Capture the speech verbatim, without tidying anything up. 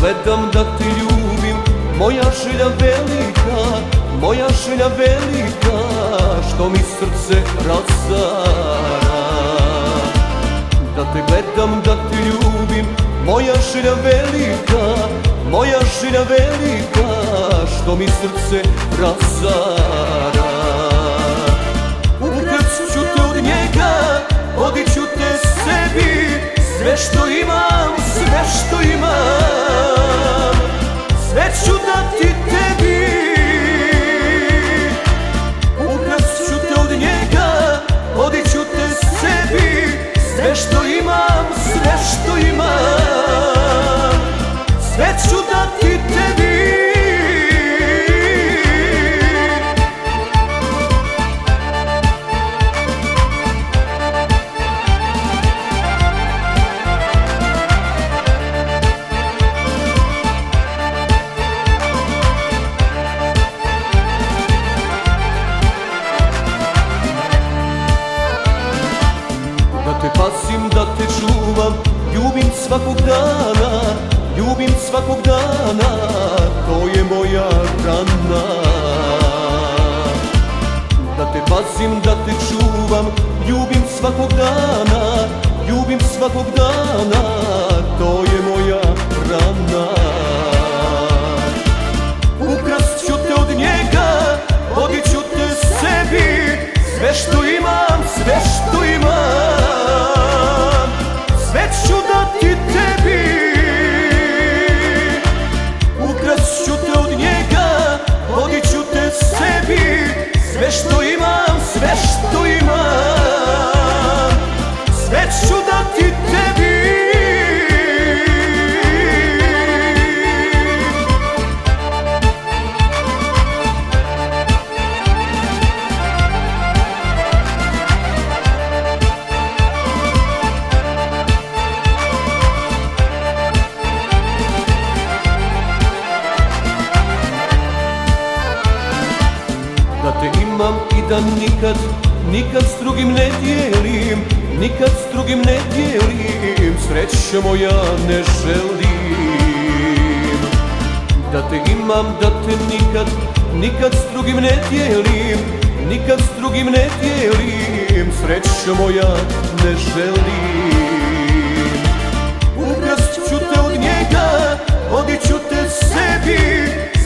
gledam da te ljubim, moja želja velika, moja želja velika, što mi srce razara. Da te gledam, da te ljubim, moja želja velika, moja želja velika, što mi srce razara. Ukrat ću te od njega, vodit ću te sebi, sve što imam, sve što imam, sve ću dati tebi. Ukrat ću te od njega, vodit ću te sebi, sve što imam, sve što imam, sve ću dati tebi. Da te pazim, da te čuvam, ljubim svakog dana, ljubim svakog dana, to je moja rana. Da te pazim, da te čuvam, ljubim svakog dana, ljubim svakog dana, to je moja rana. Ukrast ću te od njega, vodit ću te sebi, sve što imam, sve što imam, sve ću dati tebi. Ukrast ću te od njega, vodit ću te sebi, sve što imam, sve što imam, sve ću dati tebi. Da te imam i da nikad, nikad s drugim ne dijelim, nikad s drugim ne dijelim, sreće moja ne želim. Da te imam, da te nikad, nikad s drugim ne dijelim, nikad s drugim ne dijelim, sreće moja ne želim. Ukrast ću te od njega, vodit ću te sebi,